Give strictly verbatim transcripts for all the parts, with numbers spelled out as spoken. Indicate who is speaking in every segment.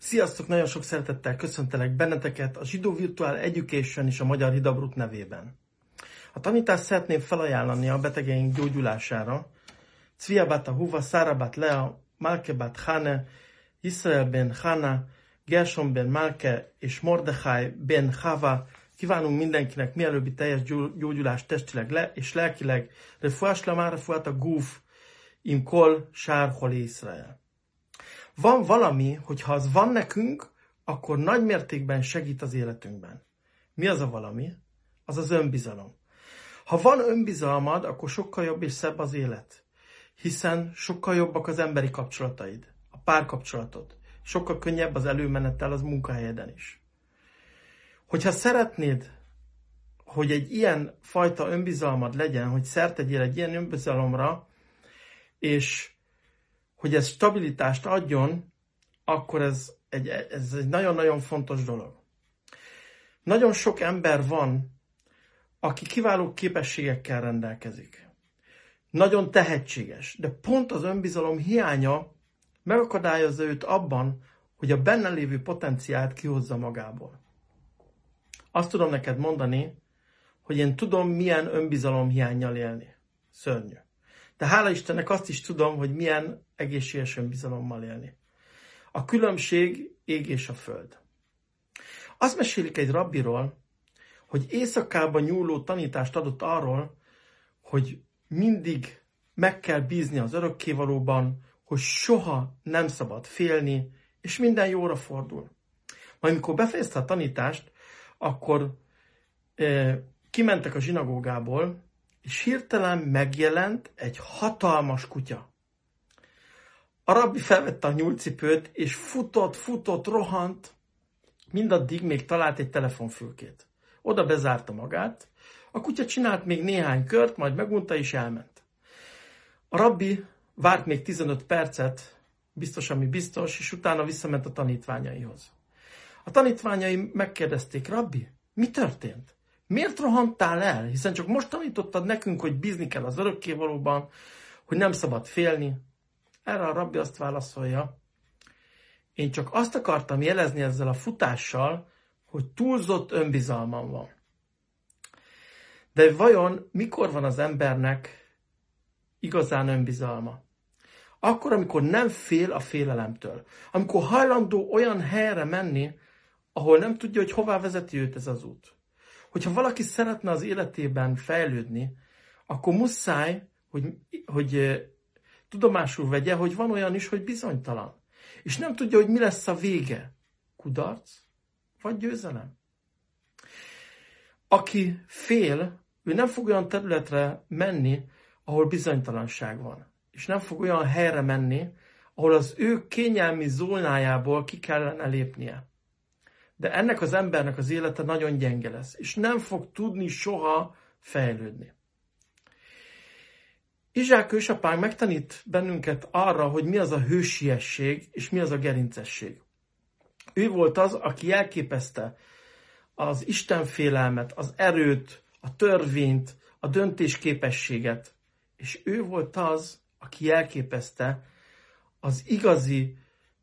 Speaker 1: Sziasztok, nagyon sok szeretettel köszöntelek benneteket a Zsidó Virtual Education és a Magyar Hidabrut nevében. A tanítást szeretném felajánlani a betegeink gyógyulására. Cvia bat Ahuva, Szára bat Lea, Malke bat Hane, Israel ben Hana, Gershom ben Malke és Mordechai ben Hava. Kívánunk mindenkinek mielőbbi teljes gyógyulást testileg le és lelkileg. Refuás lamá, refuát a gúf, im kol, sár, holi Israel. Van valami, hogyha az van nekünk, akkor nagy mértékben segít az életünkben. Mi az a valami? Az az önbizalom. Ha van önbizalmad, akkor sokkal jobb és szebb az élet. Hiszen sokkal jobbak az emberi kapcsolataid, a párkapcsolatod. Sokkal könnyebb az előmenettel az munkahelyeden is. Hogyha szeretnéd, hogy egy ilyen fajta önbizalmad legyen, hogy szert tegyél egy ilyen önbizalomra, és hogy ez stabilitást adjon, akkor ez egy, ez egy nagyon-nagyon fontos dolog. Nagyon sok ember van, aki kiváló képességekkel rendelkezik. Nagyon tehetséges, de pont az önbizalom hiánya megakadályozza őt abban, hogy a benne lévő potenciált kihozza magából. Azt tudom neked mondani, hogy én tudom, milyen önbizalom hiánnyal élni. Szörnyű. De hála Istennek azt is tudom, hogy milyen egészséges önbizalommal élni. A különbség ég és a föld. Azt mesélik egy rabbiról, hogy éjszakában nyúló tanítást adott arról, hogy mindig meg kell bízni az örökkévalóban, hogy soha nem szabad félni, és minden jóra fordul. Majd amikor befejezte a tanítást, akkor e, kimentek a zsinagógából, és hirtelen megjelent egy hatalmas kutya. A rabbi felvette a nyúlcipőt, és futott, futott, rohant, mindaddig még talált egy telefonfülkét. Oda bezárta magát, a kutya csinált még néhány kört, majd megunta és elment. A rabbi várt még tizenöt percet, biztos, ami biztos, és utána visszament a tanítványaihoz. A tanítványai megkérdezték: rabbi, mi történt? Miért rohantál el? Hiszen csak most tanítottad nekünk, hogy bízni kell az örökkévalóban, hogy nem szabad félni. Erre a rabbi azt válaszolja: én csak azt akartam jelezni ezzel a futással, hogy túlzott önbizalmam van. De vajon mikor van az embernek igazán önbizalma? Akkor, amikor nem fél a félelemtől. Amikor hajlandó olyan helyre menni, ahol nem tudja, hogy hová vezeti őt ez az út. Hogyha valaki szeretne az életében fejlődni, akkor muszáj, hogy, hogy tudomásul vegye, hogy van olyan is, hogy bizonytalan. És nem tudja, hogy mi lesz a vége. Kudarc vagy győzelem. Aki fél, ő nem fog olyan területre menni, ahol bizonytalanság van. És nem fog olyan helyre menni, ahol az ő kényelmi zónájából ki kellene lépnie. De ennek az embernek az élete nagyon gyenge lesz, és nem fog tudni soha fejlődni. Izsák ősapánk megtanít bennünket arra, hogy mi az a hősiesség, és mi az a gerincesség. Ő volt az, aki elképezte az istenfélelmet, az erőt, a törvényt, a döntésképességet, és ő volt az, aki elképezte az igazi,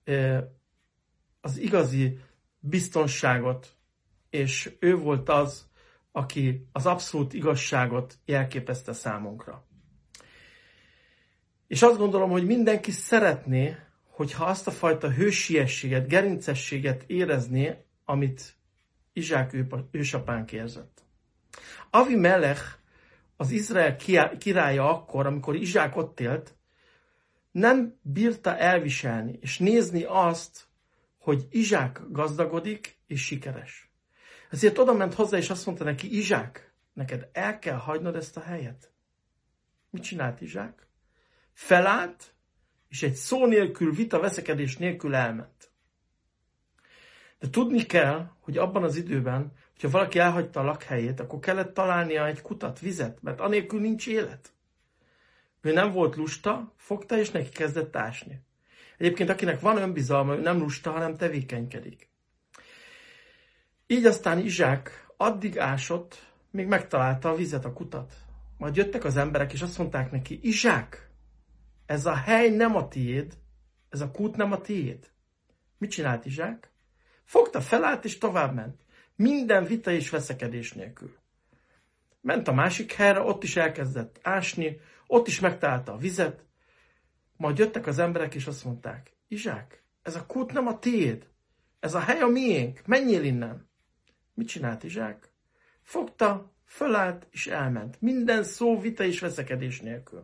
Speaker 1: az igazi biztonságot, és ő volt az, aki az abszolút igazságot jelképezte számunkra. És azt gondolom, hogy mindenki szeretné, hogyha azt a fajta hősiességet, gerincességet érezné, amit Izsák ősapánk érzett. Avimelech, az Izrael királya akkor, amikor Izsák ott élt, nem bírta elviselni és nézni azt, hogy Izsák gazdagodik és sikeres. Ezért oda ment hozzá, és azt mondta neki: Izsák, neked el kell hagynod ezt a helyet. Mit csinált Izsák? Felállt, és egy szó nélkül, vita, veszekedés nélkül elment. De tudni kell, hogy abban az időben, hogyha valaki elhagyta a lakhelyét, akkor kellett találnia egy kutat, vizet, mert anélkül nincs élet. Ő nem volt lusta, fogta, és neki kezdett ásni. Egyébként akinek van önbizalma, ő nem lusta, hanem tevékenykedik. Így aztán Izsák addig ásott, míg megtalálta a vizet, a kutat. Majd jöttek az emberek, és azt mondták neki: Izsák, ez a hely nem a tiéd, ez a kút nem a tiéd. Mit csinált Izsák? Fogta, felállt és továbbment. Minden vita és veszekedés nélkül. Ment a másik helyre, ott is elkezdett ásni, ott is megtalálta a vizet. Majd jöttek az emberek és azt mondták, Izsák, ez a kút nem a tiéd, ez a hely a miénk, menjél innen. Mit csinált Izsák? Fogta, fölállt és elment. Minden szó, vita és veszekedés nélkül.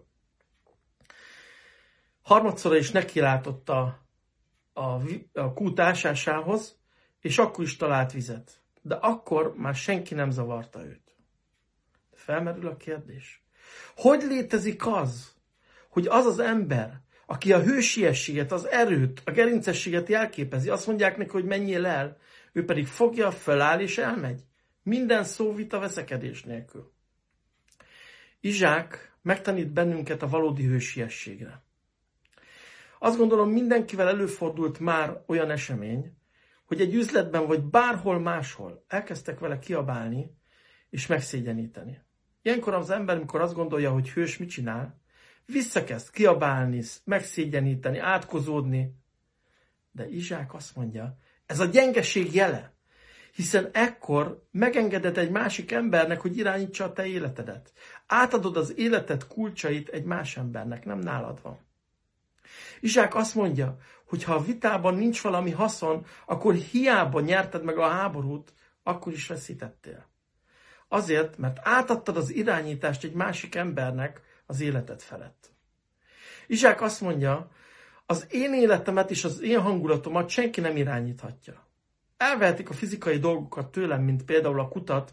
Speaker 1: Harmadszor is nekilátott a, a, a kút ásásához, és akkor is talált vizet. De akkor már senki nem zavarta őt. Felmerül a kérdés. Hogy létezik az, hogy az az ember, aki a hősiességet, az erőt, a gerincességet jelképezi, azt mondják neki, hogy menjél el, ő pedig fogja, föláll és elmegy. Minden szó, vita, veszekedés nélkül. Izsák megtanít bennünket a valódi hősiességre. Azt gondolom, mindenkivel előfordult már olyan esemény, hogy egy üzletben vagy bárhol máshol elkezdtek vele kiabálni és megszégyeníteni. Ilyenkor az ember, mikor azt gondolja, hogy hős, mit csinál, visszakezd kiabálni, megszégyeníteni, átkozódni. De Izsák azt mondja, ez a gyengeség jele, hiszen ekkor megengeded egy másik embernek, hogy irányítsa a te életedet. Átadod az életed kulcsait egy más embernek, nem nálad van. Izsák azt mondja, hogy ha a vitában nincs valami haszon, akkor hiába nyerted meg a háborút, akkor is veszítettél. Azért, mert átadtad az irányítást egy másik embernek az életed felett. Izsák azt mondja, az én életemet és az én hangulatomat senki nem irányíthatja. Elvehetik a fizikai dolgokat tőlem, mint például a kutat,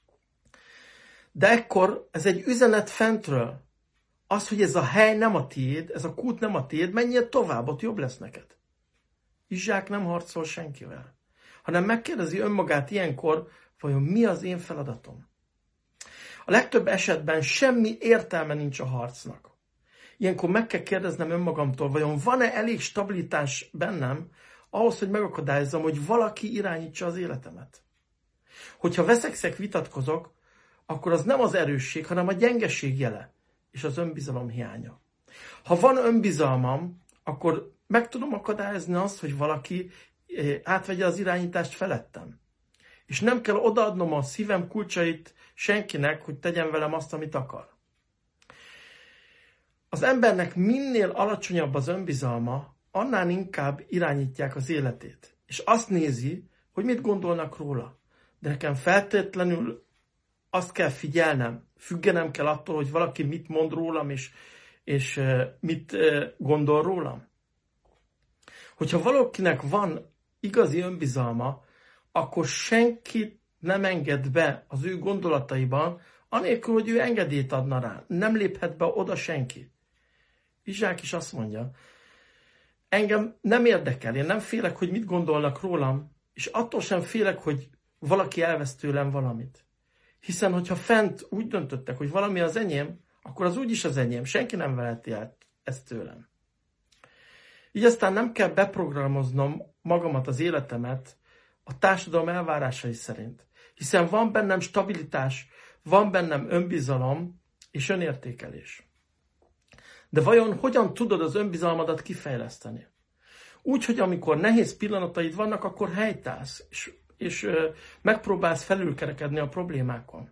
Speaker 1: de ekkor ez egy üzenet fentről. Az, hogy ez a hely nem a tiéd, ez a kút nem a tiéd, menjél tovább, ott jobb lesz neked. Izsák nem harcol senkivel, hanem megkérdezi önmagát ilyenkor, vajon mi az én feladatom. A legtöbb esetben semmi értelme nincs a harcnak. Ilyenkor meg kell kérdeznem önmagamtól, vajon van-e elég stabilitás bennem, ahhoz, hogy megakadályozzam, hogy valaki irányítsa az életemet. Hogyha veszekszek, vitatkozok, akkor az nem az erősség, hanem a gyengeség jele, és az önbizalom hiánya. Ha van önbizalmam, akkor meg tudom akadályozni azt, hogy valaki átvegye az irányítást felettem. És nem kell odaadnom a szívem kulcsait senkinek, hogy tegyen velem azt, amit akar. Az embernek minél alacsonyabb az önbizalma, annál inkább irányítják az életét. És azt nézi, hogy mit gondolnak róla. De nekem feltétlenül azt kell figyelnem, függenem kell attól, hogy valaki mit mond rólam, és, és mit gondol rólam. Hogyha valakinek van igazi önbizalma, akkor senki nem enged be az ő gondolataiban, anélkül, hogy ő engedélyt adna rá. Nem léphet be oda senki. Izsák is azt mondja, engem nem érdekel, én nem félek, hogy mit gondolnak rólam, és attól sem félek, hogy valaki elvesz tőlem valamit. Hiszen, hogyha fent úgy döntöttek, hogy valami az enyém, akkor az úgyis az enyém, senki nem veheti el ezt tőlem. Így aztán nem kell beprogramoznom magamat, az életemet a társadalom elvárásai szerint. Hiszen van bennem stabilitás, van bennem önbizalom és önértékelés. De vajon hogyan tudod az önbizalmadat kifejleszteni? Úgy, hogy amikor nehéz pillanataid vannak, akkor helytállsz, és, és ö, megpróbálsz felülkerekedni a problémákon.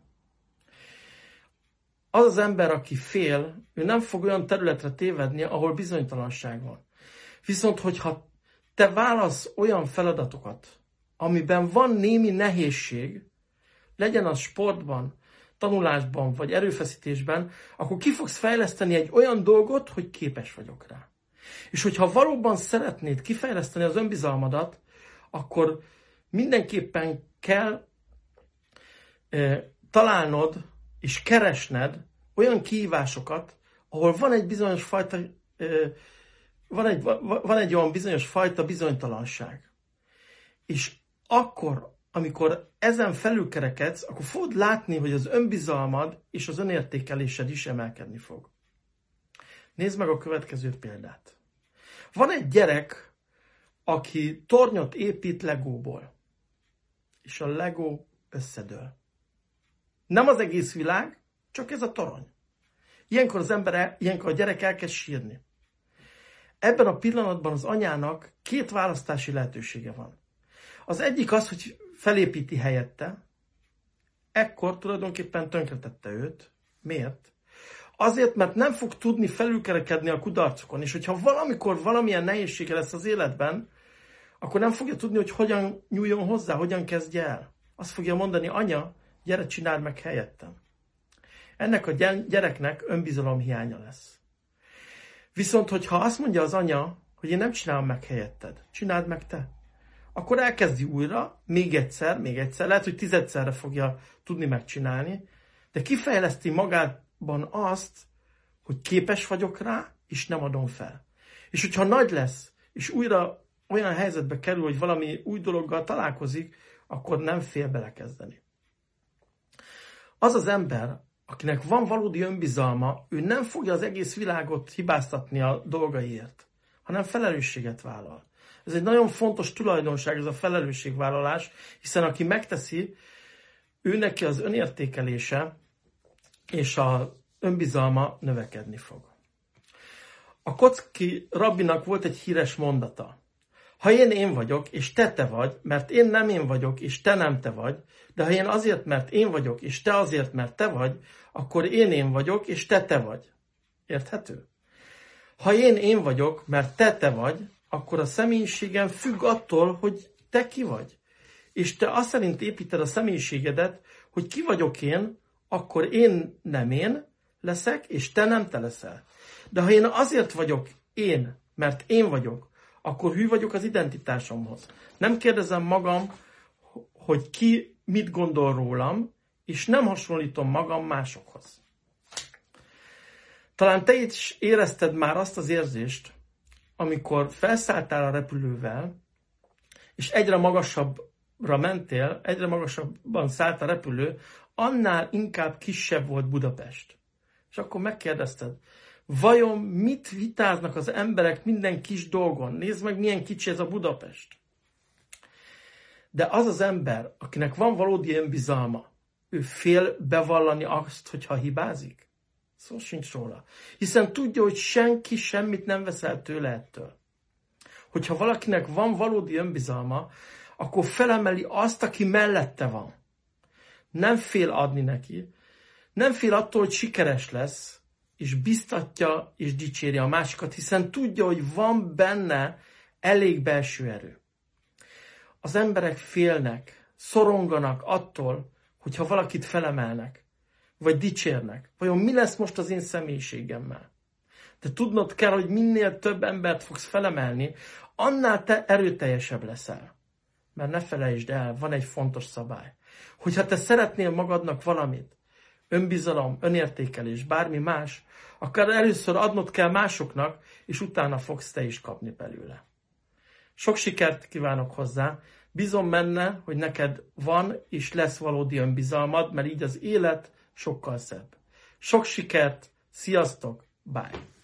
Speaker 1: Az az ember, aki fél, ő nem fog olyan területre tévedni, ahol bizonytalanság van. Viszont, hogyha te válasz olyan feladatokat, amiben van némi nehézség, legyen az sportban, tanulásban vagy erőfeszítésben, akkor ki fogsz fejleszteni egy olyan dolgot, hogy képes vagyok rá. És hogyha valóban szeretnéd kifejleszteni az önbizalmadat, akkor mindenképpen kell e, találnod és keresned olyan kihívásokat, ahol van egy bizonyos fajta, e, van, egy, van egy olyan bizonyos fajta bizonytalanság. És akkor, amikor ezen felülkerekedsz, akkor fogod látni, hogy az önbizalmad és az önértékelésed is emelkedni fog. Nézd meg a következő példát. Van egy gyerek, aki tornyot épít legóból, és a legó összedől. Nem az egész világ, csak ez a torony. Ilyenkor az ember, ilyenkor a gyerek elkezd sírni. Ebben a pillanatban az anyának két választási lehetősége van. Az egyik az, hogy felépíti helyette, ekkor tulajdonképpen tönkretette őt. Miért? Azért, mert nem fog tudni felülkerekedni a kudarcokon, és hogyha valamikor valamilyen nehézsége lesz az életben, akkor nem fogja tudni, hogy hogyan nyúljon hozzá, hogyan kezdje el. Azt fogja mondani, anya, gyere, csináld meg helyettem. Ennek a gyereknek önbizalom hiánya lesz. Viszont, hogyha azt mondja az anya, hogy én nem csinálom meg helyetted, csináld meg te, akkor elkezdi újra, még egyszer, még egyszer, lehet, hogy tizedszerre fogja tudni megcsinálni, de kifejleszti magában azt, hogy képes vagyok rá, és nem adom fel. És hogyha nagy lesz, és újra olyan helyzetbe kerül, hogy valami új dologgal találkozik, akkor nem fél belekezdeni. Az az ember, akinek van valódi önbizalma, ő nem fogja az egész világot hibáztatni a dolgaiért, hanem felelősséget vállal. Ez egy nagyon fontos tulajdonság, ez a felelősségvállalás, hiszen aki megteszi, ő neki az önértékelése és az önbizalma növekedni fog. A Kocki rabbinak volt egy híres mondata. Ha én én vagyok, és te te vagy, mert én nem én vagyok, és te nem te vagy, de ha én azért, mert én vagyok, és te azért, mert te vagy, akkor én én vagyok, és te te vagy. Érthető? Ha én én vagyok, mert te te vagy, akkor a személyiségem függ attól, hogy te ki vagy. És te azt szerint építed a személyiségedet, hogy ki vagyok én, akkor én nem én leszek, és te nem te leszel. De ha én azért vagyok én, mert én vagyok, akkor hű vagyok az identitásomhoz. Nem kérdezem magam, hogy ki mit gondol rólam, és nem hasonlítom magam másokhoz. Talán te is érezted már azt az érzést, amikor felszálltál a repülővel, és egyre magasabbra mentél, egyre magasabban szállt a repülő, annál inkább kisebb volt Budapest. És akkor megkérdezted, vajon mit vitáznak az emberek minden kis dolgon? Nézd meg, milyen kicsi ez a Budapest. De az az ember, akinek van valódi önbizalma, ő fél bevallani azt, hogyha hibázik? Szó sincs róla. Hiszen tudja, hogy senki semmit nem vesz el tőle ettől. Hogyha valakinek van valódi önbizalma, akkor felemeli azt, aki mellette van. Nem fél adni neki, nem fél attól, hogy sikeres lesz, és biztatja és dicséri a másikat, hiszen tudja, hogy van benne elég belső erő. Az emberek félnek, szoronganak attól, hogyha valakit felemelnek, vagy dicsérnek. Vajon mi lesz most az én személyiségemmel? De tudnod kell, hogy minél több embert fogsz felemelni, annál te erőteljesebb leszel. Mert ne felejtsd el, van egy fontos szabály. Hogyha te szeretnél magadnak valamit, önbizalom, önértékelés, bármi más, akkor először adnod kell másoknak, és utána fogsz te is kapni belőle. Sok sikert kívánok hozzá, bízom benne, hogy neked van és lesz valódi önbizalmad, mert így az élet sokkal szebb. Sok sikert, sziasztok, bye!